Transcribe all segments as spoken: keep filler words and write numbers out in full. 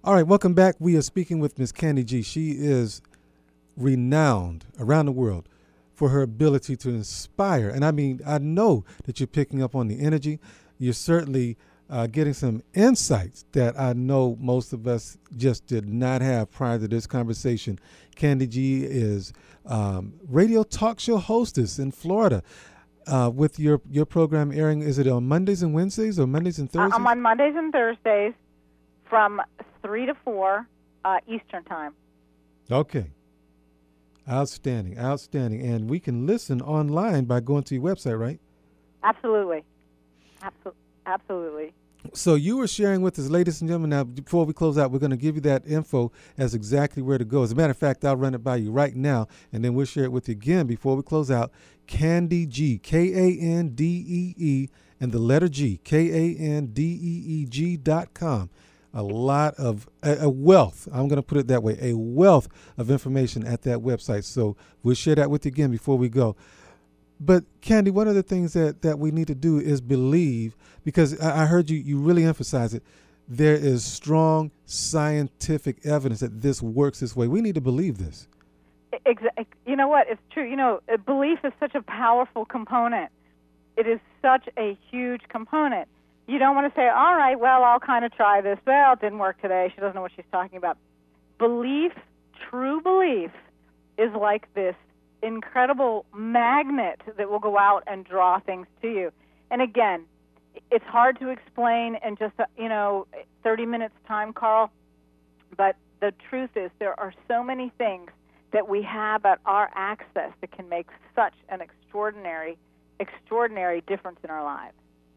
All right, welcome back. We are speaking with Miss Candy G. She is renowned around the world for her ability to inspire. And I mean, I know that you're picking up on the energy. You're certainly uh, getting some insights that I know most of us just did not have prior to this conversation. Candy G is um, radio talk show hostess in Florida. Uh, with your, your program airing, is it on Mondays and Wednesdays or Mondays and Thursdays? I'm on Mondays and Thursdays from three to four uh, Eastern time. Okay. Outstanding, outstanding. And we can listen online by going to your website, right? Absolutely. Absol- absolutely. So you were sharing with us, ladies and gentlemen, now before we close out, we're going to give you that info as exactly where to go. As a matter of fact, I'll run it by you right now, and then we'll share it with you again before we close out. Candy G, K A N D E E, and the letter G, K A N D E E G dot com. A lot of, a, a wealth, I'm going to put it that way, a wealth of information at that website. So we'll share that with you again before we go. But Candy, one of the things that, that we need to do is believe, because I, I heard you, you really emphasize it, there is strong scientific evidence that this works this way. We need to believe this. Exactly. You know what? It's true. You know, belief is such a powerful component. It is such a huge component. You don't want to say, all right, well, I'll kind of try this. Well, it didn't work today. She doesn't know what she's talking about. Belief, true belief, is like this incredible magnet that will go out and draw things to you. And again, it's hard to explain in just, you know, thirty minutes time, Carl, but the truth is there are so many things that we have at our access that can make such an extraordinary, extraordinary difference in our lives.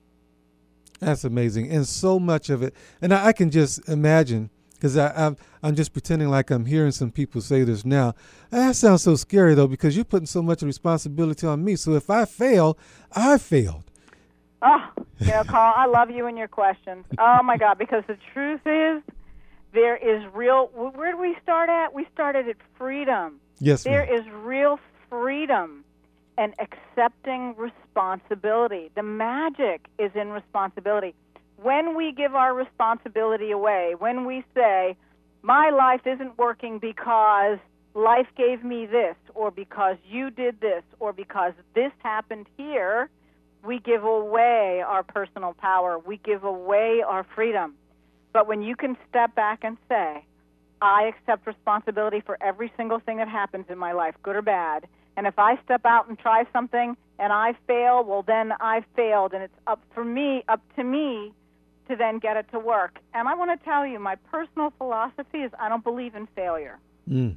That's amazing. And so much of it, and I, I can just imagine, because I'm, I'm just pretending like I'm hearing some people say this now. That sounds so scary, though, because you're putting so much responsibility on me. So if I fail, I failed. Oh, you know, Carl, I love you and your questions. Oh, my God, because the truth is there is real, where do we start at? We started at freedom. Yes, There ma'am. is real freedom and accepting responsibility. The magic is in responsibility. When we give our responsibility away, when we say, my life isn't working because life gave me this, or because you did this, or because this happened here, we give away our personal power. We give away our freedom. But when you can step back and say, I accept responsibility for every single thing that happens in my life, good or bad, and if I step out and try something and I fail, well, then I failed, and it's up for me, up to me to then get it to work. And I want to tell you, my personal philosophy is I don't believe in failure. Mm.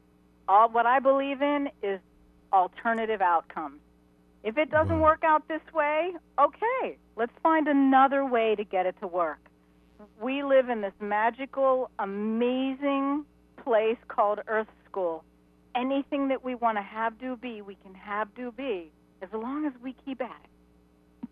All what I believe in is alternative outcomes. If it doesn't Wow. work out this way, okay, let's find another way to get it to work. We live in this magical, amazing place called Earth School. Anything that we want to have do be, we can have do be, as long as we keep at it.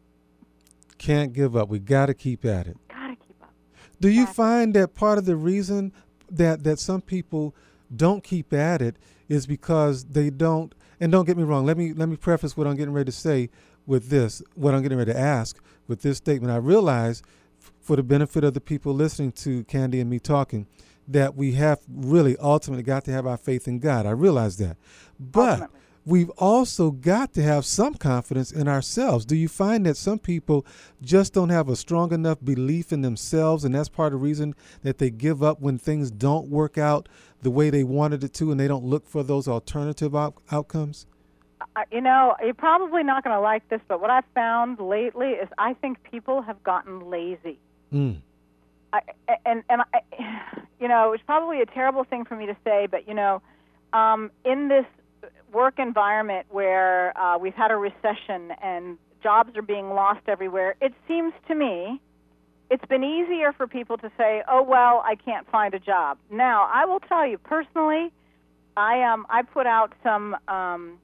Can't give up. We got to keep at it. Gotta keep up. Do you Exactly. find that part of the reason that, that some people don't keep at it is because they don't, and don't get me wrong, let me let me preface what I'm getting ready to say with this, what I'm getting ready to ask with this statement. I realize, f- for the benefit of the people listening to Candy and me talking, that we have really ultimately got to have our faith in God. I realize that. But Ultimately. we've also got to have some confidence in ourselves. Do you find that some people just don't have a strong enough belief in themselves, and that's part of the reason that they give up when things don't work out the way they wanted it to, and they don't look for those alternative out- outcomes? Uh, you know, you're probably not going to like this, but what I've found lately is I think people have gotten lazy. Mm. I, and and I, you know, it's probably a terrible thing for me to say, but you know, um, in this work environment where uh, we've had a recession and jobs are being lost everywhere, it seems to me it's been easier for people to say, "Oh well, I can't find a job." Now, I will tell you personally, I um I put out some um,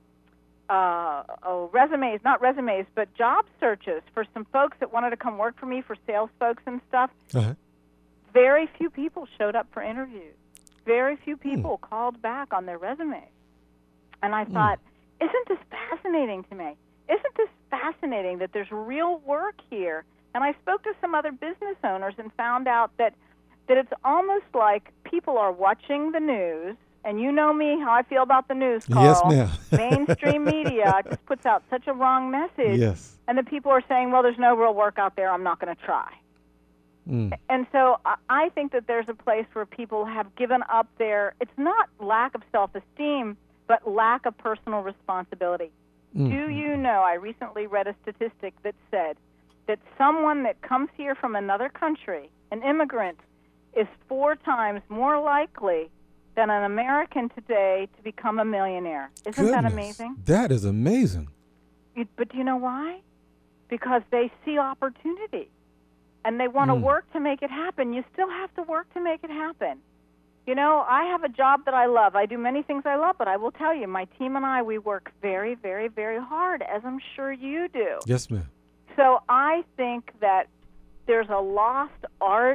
uh, oh, resumes, not resumes, but job searches for some folks that wanted to come work for me, for sales folks and stuff. Uh-huh. Very few people showed up for interviews. Very few people mm. called back on their resume. And I thought, mm. isn't this fascinating to me? Isn't this fascinating that there's real work here? And I spoke to some other business owners and found out that that it's almost like people are watching the news, and you know me, how I feel about the news, Carl. Yes, ma'am. Mainstream media just puts out such a wrong message. Yes. And the people are saying, well, there's no real work out there, I'm not going to try. Mm. And so I think that there's a place where people have given up their, it's not lack of self-esteem, but lack of personal responsibility. Mm. Do you know, I recently read a statistic that said that someone that comes here from another country, an immigrant, is four times more likely than an American today to become a millionaire. Isn't Goodness, that amazing? That is amazing. You, but do you know why? Because they see opportunity, and they want to Mm. work to make it happen. You still have to work to make it happen. You know, I have a job that I love. I do many things I love, but I will tell you, my team and I, we work very, very, very hard, as I'm sure you do. Yes, ma'am. So I think that there's a lost art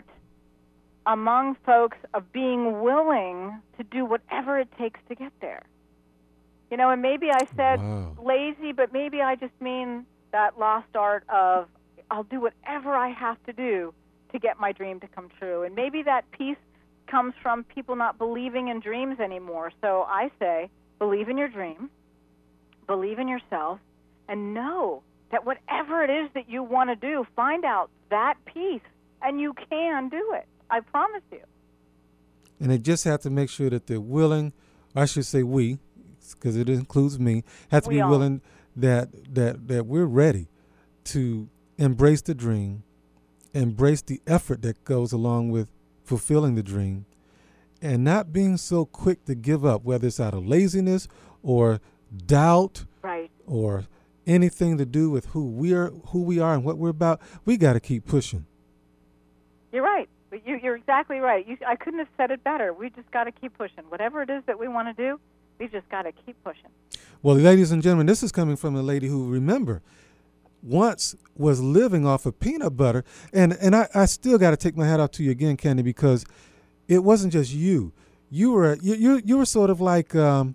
among folks of being willing to do whatever it takes to get there. You know, and maybe I said Wow. lazy, but maybe I just mean that lost art of I'll do whatever I have to do to get my dream to come true. And maybe that piece comes from people not believing in dreams anymore. So I say, believe in your dream, believe in yourself, and know that whatever it is that you want to do, find out that piece, and you can do it. I promise you. And they just have to make sure that they're willing, or I should say we, because it includes me, have to We be all. willing that, that, that we're ready to embrace the dream, embrace the effort that goes along with fulfilling the dream, and not being so quick to give up, whether it's out of laziness or doubt Right. or anything to do with who we are, who we are and what we're about. We got to keep pushing. You're right. You, you're exactly right. You, I couldn't have said it better. We just got to keep pushing. Whatever it is that we want to do, we just got to keep pushing. Well, ladies and gentlemen, this is coming from a lady who, remember, once was living off of peanut butter. And and I, I still got to take my hat off to you again, Candy, because it wasn't just you. You were you you, you were sort of like, um,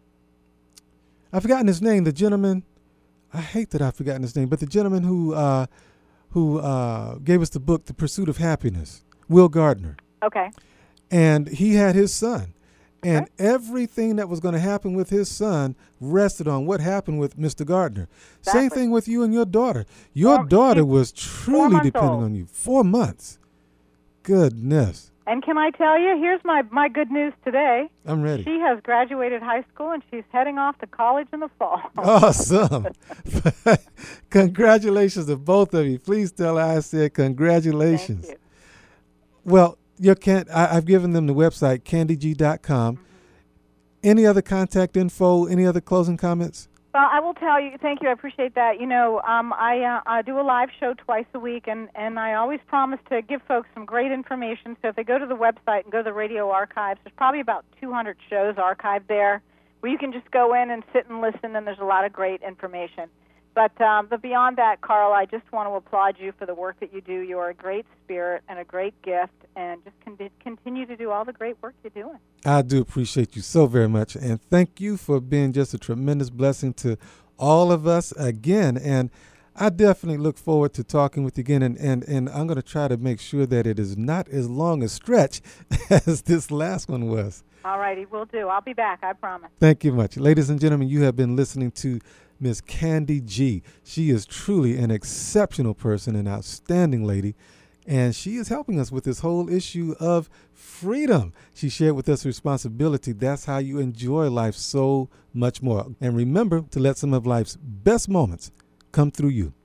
I've forgotten his name, the gentleman. I hate that I've forgotten his name, but the gentleman who uh, who uh, gave us the book, The Pursuit of Happiness, Will Gardner. Okay. And he had his son. And Okay. everything that was going to happen with his son rested on what happened with Mister Gardner. Same Exactly. thing with you and your daughter. Your Four- daughter she's was truly months depending old. on you. Four months. Goodness. And can I tell you, here's my, my good news today. I'm ready. She has graduated high school, and she's heading off to college in the fall. Awesome. Congratulations to both of you. Please tell her I said congratulations. Thank you. Well, you can't, I, I've given them the website, candy g dot com. Mm-hmm. Any other contact info? Any other closing comments? Well, I will tell you, thank you, I appreciate that. You know, um, I, uh, I do a live show twice a week, and, and I always promise to give folks some great information. So if they go to the website and go to the radio archives, there's probably about two hundred shows archived there where you can just go in and sit and listen, and there's a lot of great information. But, um, but beyond that, Carl, I just want to applaud you for the work that you do. You are a great spirit and a great gift, and just con- continue to do all the great work you're doing. I do appreciate you so very much. And thank you for being just a tremendous blessing to all of us again. And I definitely look forward to talking with you again. And, and, and I'm going to try to make sure that it is not as long a stretch as this last one was. All righty, will do. I'll be back, I promise. Thank you much. Ladies and gentlemen, you have been listening to Miss Candy G. She is truly an exceptional person, an outstanding lady. And she is helping us with this whole issue of freedom. She shared with us responsibility. That's how you enjoy life so much more. And remember to let some of life's best moments come through you.